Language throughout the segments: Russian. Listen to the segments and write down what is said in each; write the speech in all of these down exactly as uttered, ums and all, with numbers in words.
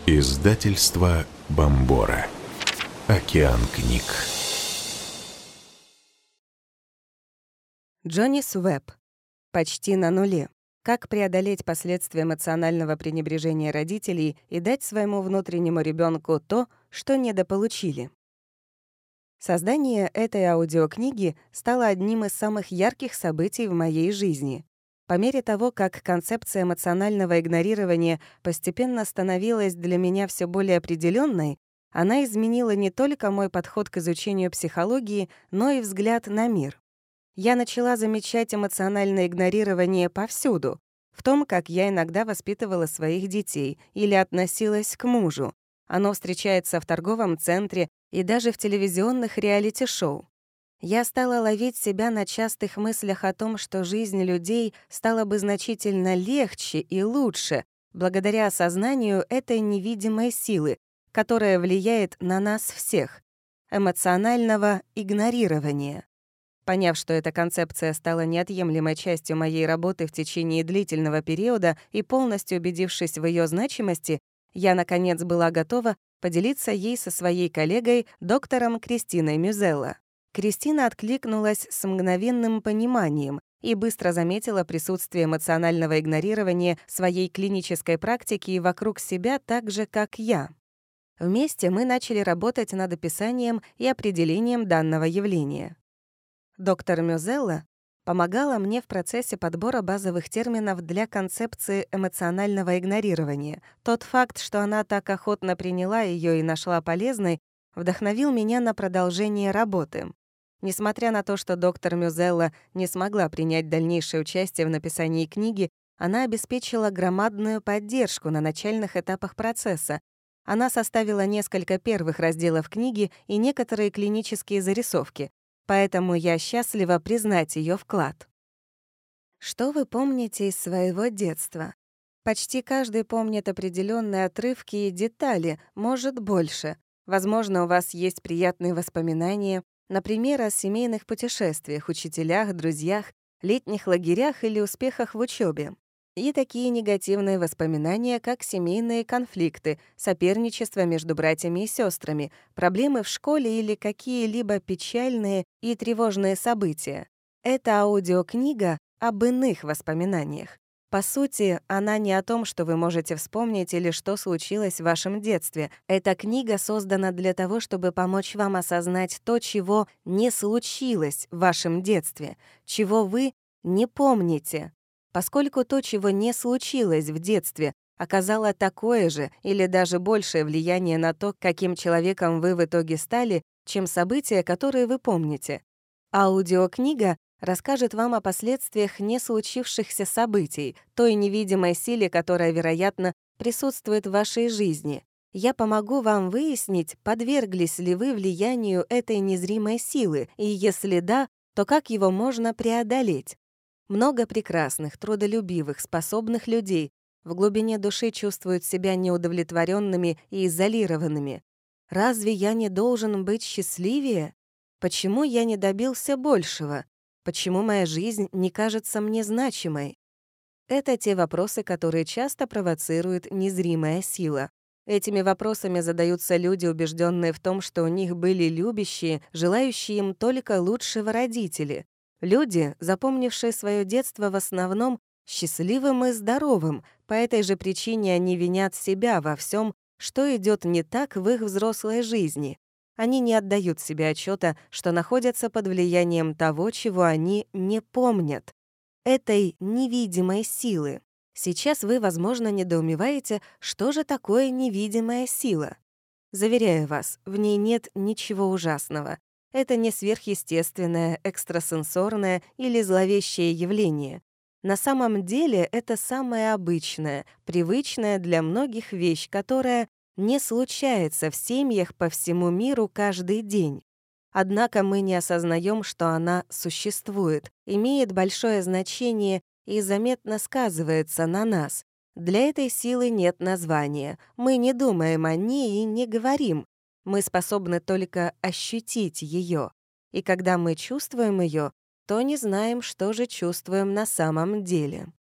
Издательство Бомбора. Океан книг. Джонис Уэбб. Почти на нуле. Как преодолеть последствия эмоционального пренебрежения родителей и дать своему внутреннему ребенку то, что недополучили. Создание этой аудиокниги стало одним из самых ярких событий в моей жизни. По мере того, как концепция эмоционального игнорирования постепенно становилась для меня все более определенной, она изменила не только мой подход к изучению психологии, но и взгляд на мир. Я начала замечать эмоциональное игнорирование повсюду, в том, как я иногда воспитывала своих детей или относилась к мужу. Оно встречается в торговом центре и даже в телевизионных реалити-шоу. Я стала ловить себя на частых мыслях о том, что жизнь людей стала бы значительно легче и лучше благодаря осознанию этой невидимой силы, которая влияет на нас всех — эмоционального игнорирования. Поняв, что эта концепция стала неотъемлемой частью моей работы в течение длительного периода и полностью убедившись в ее значимости, я, наконец, была готова поделиться ей со своей коллегой, доктором Кристиной Мюзелло. Кристина откликнулась с мгновенным пониманием и быстро заметила присутствие эмоционального игнорирования в своей клинической практике и вокруг себя так же, как я. Вместе мы начали работать над описанием и определением данного явления. Доктор Мюзелло помогала мне в процессе подбора базовых терминов для концепции эмоционального игнорирования. Тот факт, что она так охотно приняла ее и нашла полезной, вдохновил меня на продолжение работы. Несмотря на то, что доктор Мюзелло не смогла принять дальнейшее участие в написании книги, она обеспечила громадную поддержку на начальных этапах процесса. Она составила несколько первых разделов книги и некоторые клинические зарисовки, поэтому я счастлива признать ее вклад. Что вы помните из своего детства? Почти каждый помнит определенные отрывки и детали, может, больше. Возможно, у вас есть приятные воспоминания, например, о семейных путешествиях, учителях, друзьях, летних лагерях или успехах в учебе. И такие негативные воспоминания, как семейные конфликты, соперничество между братьями и сестрами, проблемы в школе или какие-либо печальные и тревожные события. Это аудиокнига об иных воспоминаниях. По сути, она не о том, что вы можете вспомнить или что случилось в вашем детстве. Эта книга создана для того, чтобы помочь вам осознать то, чего не случилось в вашем детстве, чего вы не помните. Поскольку то, чего не случилось в детстве, оказало такое же или даже большее влияние на то, каким человеком вы в итоге стали, чем события, которые вы помните. Аудиокнига расскажет вам о последствиях не случившихся событий, той невидимой силе, которая, вероятно, присутствует в вашей жизни. Я помогу вам выяснить, подверглись ли вы влиянию этой незримой силы, и если да, то как его можно преодолеть. Много прекрасных, трудолюбивых, способных людей в глубине души чувствуют себя неудовлетворенными и изолированными. Разве я не должен быть счастливее? Почему я не добился большего? Почему моя жизнь не кажется мне значимой? Это те вопросы, которые часто провоцирует незримая сила. Этими вопросами задаются люди, убежденные в том, что у них были любящие, желающие им только лучшего родители. Люди, запомнившие свое детство в основном счастливым и здоровым, по этой же причине они винят себя во всем, что идет не так в их взрослой жизни. Они не отдают себе отчета, что находятся под влиянием того, чего они не помнят, этой невидимой силы. Сейчас вы, возможно, недоумеваете, что же такое невидимая сила. Заверяю вас, в ней нет ничего ужасного. Это не сверхъестественное, экстрасенсорное или зловещее явление. На самом деле это самая обычная, привычная для многих вещь, которая не случается в семьях по всему миру каждый день. Однако мы не осознаем, что она существует, имеет большое значение и заметно сказывается на нас. Для этой силы нет названия. Мы не думаем о ней и не говорим. Мы способны только ощутить ее. И когда мы чувствуем ее, то не знаем, что же чувствуем на самом деле.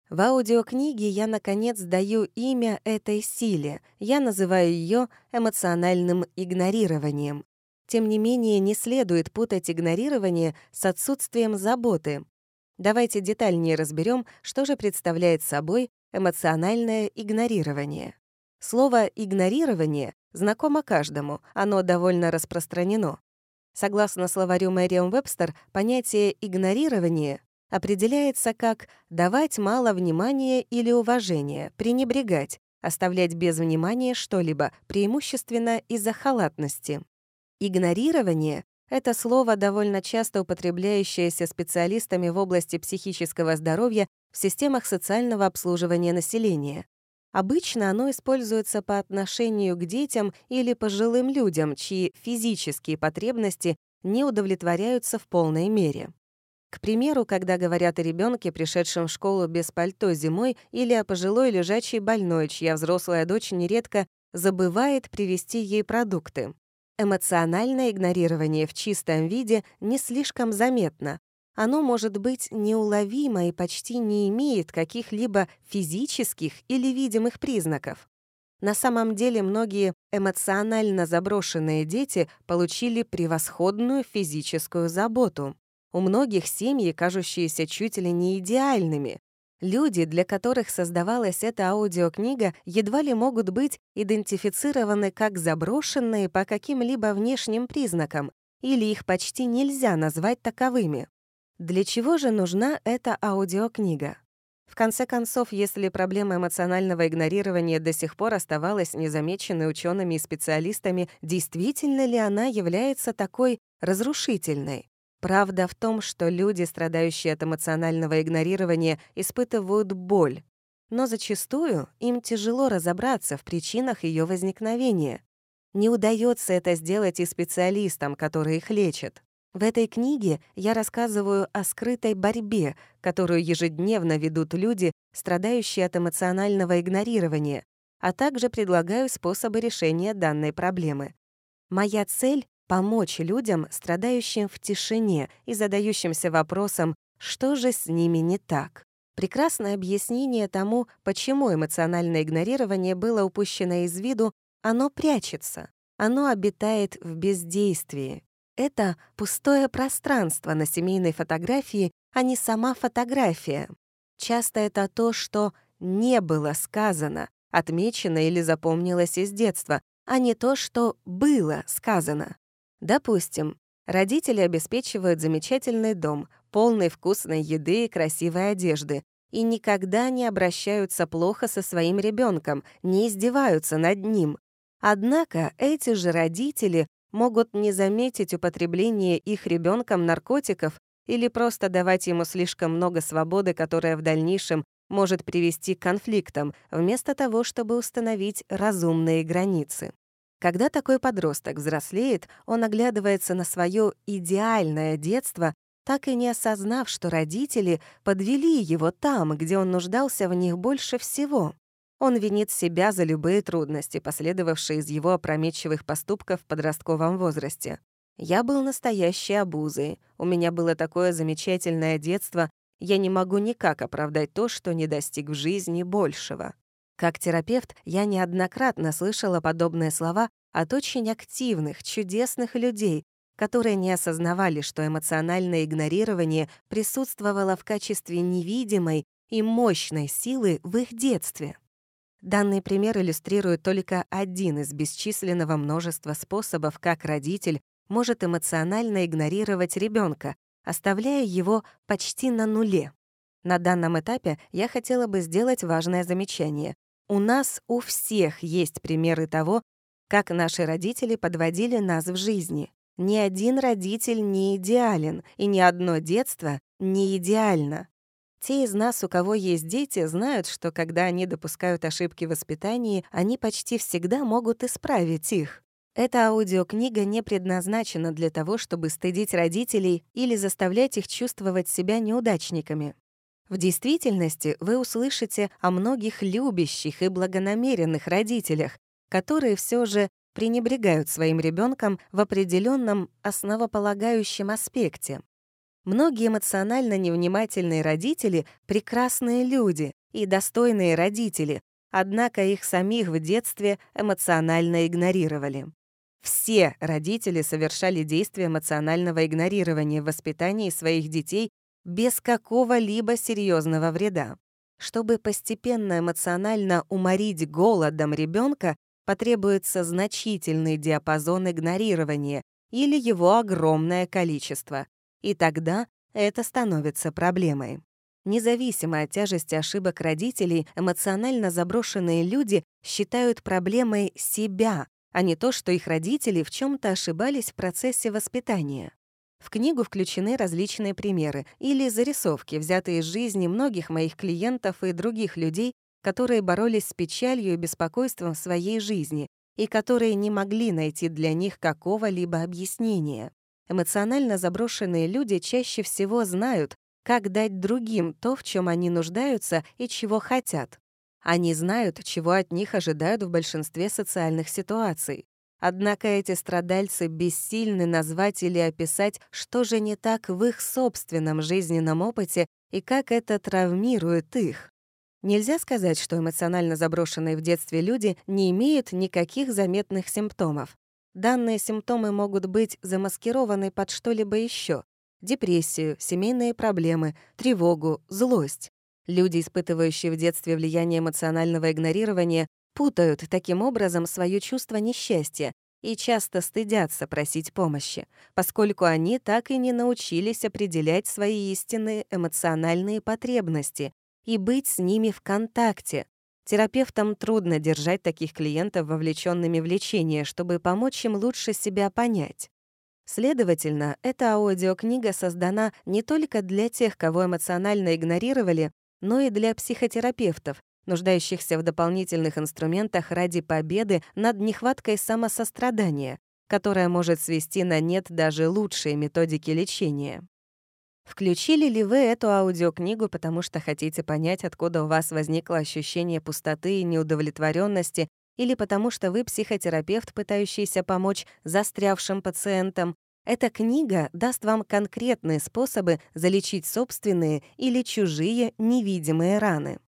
В аудиокниге я, наконец, даю имя этой силе. Я называю ее эмоциональным игнорированием. Тем не менее, не следует путать игнорирование с отсутствием заботы. Давайте детальнее разберем, что же представляет собой эмоциональное игнорирование. Слово «игнорирование» знакомо каждому, оно довольно распространено. Согласно словарю Merriam-Webster, понятие «игнорирование» определяется как давать мало внимания или уважения, пренебрегать, оставлять без внимания что-либо, преимущественно из-за халатности. Игнорирование — это слово, довольно часто употребляющееся специалистами в области психического здоровья в системах социального обслуживания населения. Обычно оно используется по отношению к детям или пожилым людям, чьи физические потребности не удовлетворяются в полной мере. К примеру, когда говорят о ребенке, пришедшем в школу без пальто зимой, или о пожилой лежачей больной, чья взрослая дочь нередко забывает привезти ей продукты. Эмоциональное игнорирование в чистом виде не слишком заметно. Оно может быть неуловимо и почти не имеет каких-либо физических или видимых признаков. На самом деле многие эмоционально заброшенные дети получили превосходную физическую заботу. У многих семьи, кажущиеся чуть ли не идеальными. Люди, для которых создавалась эта аудиокнига, едва ли могут быть идентифицированы как заброшенные по каким-либо внешним признакам, или их почти нельзя назвать таковыми. Для чего же нужна эта аудиокнига? В конце концов, если проблема эмоционального игнорирования до сих пор оставалась незамеченной учеными и специалистами, действительно ли она является такой разрушительной? Правда в том, что люди, страдающие от эмоционального игнорирования, испытывают боль. Но зачастую им тяжело разобраться в причинах ее возникновения. Не удается это сделать и специалистам, которые их лечат. В этой книге я рассказываю о скрытой борьбе, которую ежедневно ведут люди, страдающие от эмоционального игнорирования, а также предлагаю способы решения данной проблемы. Моя цель — помочь людям, страдающим в тишине и задающимся вопросом, что же с ними не так. Прекрасное объяснение тому, почему эмоциональное игнорирование было упущено из виду, оно прячется, оно обитает в бездействии. Это пустое пространство на семейной фотографии, а не сама фотография. Часто это то, что не было сказано, отмечено или запомнилось из детства, а не то, что было сказано. Допустим, родители обеспечивают замечательный дом, полный вкусной еды и красивой одежды, и никогда не обращаются плохо со своим ребенком, не издеваются над ним. Однако эти же родители могут не заметить употребление их ребенком наркотиков или просто давать ему слишком много свободы, которая в дальнейшем может привести к конфликтам, вместо того, чтобы установить разумные границы. Когда такой подросток взрослеет, он оглядывается на свое идеальное детство, так и не осознав, что родители подвели его там, где он нуждался в них больше всего. Он винит себя за любые трудности, последовавшие из его опрометчивых поступков в подростковом возрасте. «Я был настоящей обузой, у меня было такое замечательное детство, я не могу никак оправдать то, что не достиг в жизни большего». Как терапевт я неоднократно слышала подобные слова от очень активных, чудесных людей, которые не осознавали, что эмоциональное игнорирование присутствовало в качестве невидимой и мощной силы в их детстве. Данный пример иллюстрирует только один из бесчисленного множества способов, как родитель может эмоционально игнорировать ребенка, оставляя его почти на нуле. На данном этапе я хотела бы сделать важное замечание. У нас у всех есть примеры того, как наши родители подводили нас в жизни. Ни один родитель не идеален, и ни одно детство не идеально. Те из нас, у кого есть дети, знают, что когда они допускают ошибки в воспитании, они почти всегда могут исправить их. Эта аудиокнига не предназначена для того, чтобы стыдить родителей или заставлять их чувствовать себя неудачниками. В действительности вы услышите о многих любящих и благонамеренных родителях, которые все же пренебрегают своим ребенком в определенном основополагающем аспекте. Многие эмоционально невнимательные родители — прекрасные люди, и достойные родители, однако их самих в детстве эмоционально игнорировали. Все родители совершали действия эмоционального игнорирования в воспитании своих детей без какого-либо серьезного вреда. Чтобы постепенно эмоционально уморить голодом ребенка, потребуется значительный диапазон игнорирования или его огромное количество, и тогда это становится проблемой. Независимо от тяжести ошибок родителей, эмоционально заброшенные люди считают проблемой себя, а не то, что их родители в чем-то ошибались в процессе воспитания. В книгу включены различные примеры или зарисовки, взятые из жизни многих моих клиентов и других людей, которые боролись с печалью и беспокойством в своей жизни и которые не могли найти для них какого-либо объяснения. Эмоционально заброшенные люди чаще всего знают, как дать другим то, в чем они нуждаются и чего хотят. Они знают, чего от них ожидают в большинстве социальных ситуаций. Однако эти страдальцы бессильны назвать или описать, что же не так в их собственном жизненном опыте и как это травмирует их. Нельзя сказать, что эмоционально заброшенные в детстве люди не имеют никаких заметных симптомов. Данные симптомы могут быть замаскированы под что-либо еще: депрессию, семейные проблемы, тревогу, злость. Люди, испытывающие в детстве влияние эмоционального игнорирования, путают таким образом свое чувство несчастья и часто стыдятся просить помощи, поскольку они так и не научились определять свои истинные эмоциональные потребности и быть с ними в контакте. Терапевтам трудно держать таких клиентов вовлеченными в лечение, чтобы помочь им лучше себя понять. Следовательно, эта аудиокнига создана не только для тех, кого эмоционально игнорировали, но и для психотерапевтов, нуждающихся в дополнительных инструментах ради победы над нехваткой самосострадания, которая может свести на нет даже лучшие методики лечения. Включили ли вы эту аудиокнигу, потому что хотите понять, откуда у вас возникло ощущение пустоты и неудовлетворенности, или потому что вы психотерапевт, пытающийся помочь застрявшим пациентам? Эта книга даст вам конкретные способы залечить собственные или чужие невидимые раны.